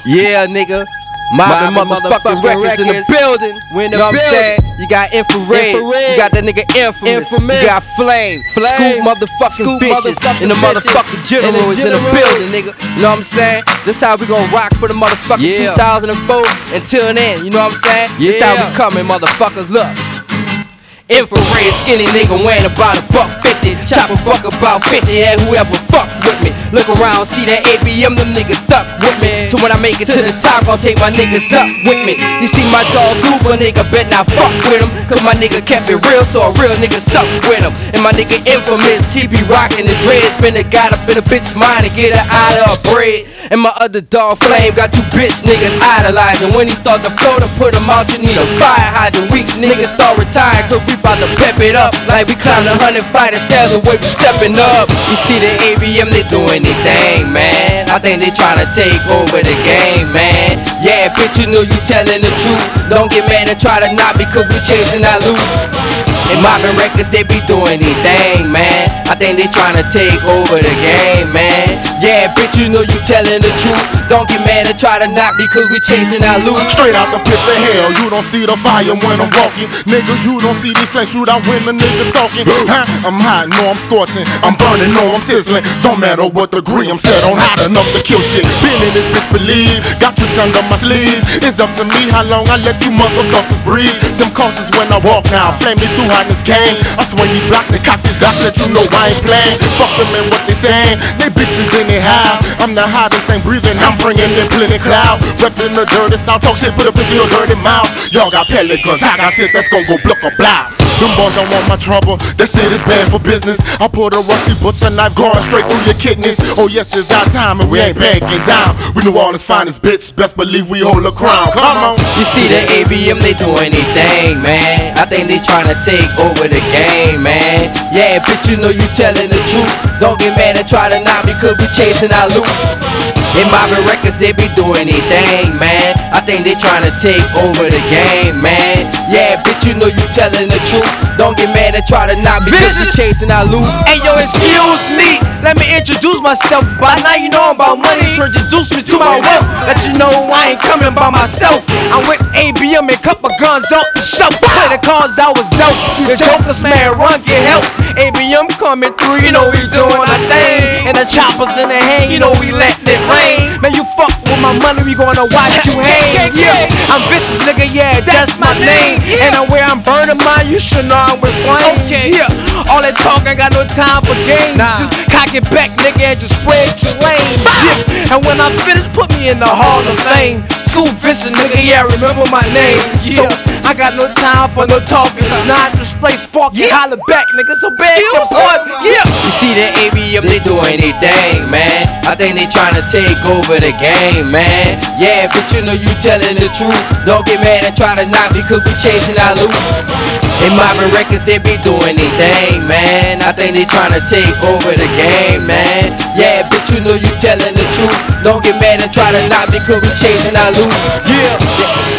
Yeah, nigga. Mobbing motherfucking records in the building. Know what I'm saying? You got infrared. You got that nigga infamous. You got flame. Scoop motherfucking bitches. And the motherfucking general is in the building, nigga. You know what I'm saying? This how we gon' rock for the motherfucking 2004 until then. You know what I'm saying? This how we coming, motherfuckers. Look. Infrared skinny nigga weighing about $1.50. Chop a buck about 50 and whoever fuck with me. Look around, see that ABM, them niggas stuck with me. So when I make it to the top, I'll take my niggas up with me. You see my dog Scuba nigga, bet not fuck with him. Cause my nigga kept it real, so a real nigga stuck with him. And my nigga infamous, he be rockin' the dreads. Been a got up in a bitch mind to get her out of bread. And my other dog Flame got two bitch niggas idolizing. When he start to flow to put him out, you need a fire hydrant. Weak niggas start retiring, cause we bout to pep it up. Like we climbed 100 fighters, that's the way we stepping up. You see the ABM, they doing their thing, man. I think they tryna take over the game, man. Yeah, bitch, you know you telling the truth. Don't get mad and try to knock me, cause we chasing that loot. And Mobbing Records, they be doing their thing, man. I think they tryna take over the game, man. Yeah, bitch, you know you telling the truth. Don't get mad and try to knock me, cause we chasing our loot. Straight out the pits of hell, you don't see the fire when I'm walking. Nigga, you don't see me flames shoot out when the nigga talking. I'm hot, no, I'm scorching. I'm burning, no, I'm sizzling. Don't matter what degree, I'm set on hot enough to kill shit. Been in this bitch, believe. Got tricks under my sleeves. It's up to me how long I let you motherfuckers breathe. Some cautious when I walk now. Flame me too hot in this game. I swing these blocks, they cock this doc, let you know I ain't playing. Fuck them and what they saying. They bitches anyhow. I'm the hottest thing breathing. I'm bringing in plenty cloud. Reppin' the dirty south. Talk shit, put up in your dirty mouth. Y'all got pellet guns. I got shit that's gon' go block a block. Them boys don't want my trouble, that shit is bad for business. I put a rusty butcher knife going straight through your kidneys. Oh yes, it's our time and we ain't backing down. We New Orleans finest bitch, best believe we hold a crown. Come on. You see the ABM, they doing their thing, man. I think they tryna take over the game, man. Yeah, bitch, you know you telling the truth. Don't get mad and try to knock me, cause we chasing our loot. In Mobbing Records, they be doing their thing, man. I think they tryna take over the game, man. Yeah, bitch, you know you telling the truth. Don't get mad and try to knock me, cause we chasing our loot. Hey yo, excuse me, let me introduce myself. By now you know I'm about money, so introduce me to my wealth. Let you know I ain't coming by myself. I'm with ABM and couple guns off the shelf. Play the cards I was dealt. The jokers, man, run, get help. ABM coming through, you know we doing our thing. And the choppers in the hand, you know we letting it rain. Man, you fuck with my money, we gonna watch you hang. Yeah, I'm vicious, nigga, yeah, that's my name. And where I'm burning mine, you should know I'm with flame. Yeah, all that talk, I got no time for games. Just cock it back, nigga, and just spread your lane. Yeah, and when I finish, put me in the Hall of Fame. School vicious, nigga, yeah, remember my name. So I got no time for no talking. Nah, I display spark, you holler back, nigga, so bad your boy. Yeah. You see the ABM, they doing their thing, man. I think they tryna take over the game, man. Yeah, but you know you telling the truth. Don't get mad and try to knock me, cause we chasing our loot. In Mobbing Records, they be doing their thing, man. I think they tryna take over the game, man. Yeah, but you know you telling the truth. Don't get mad and try to knock me, cause we chasing our loot. Yeah.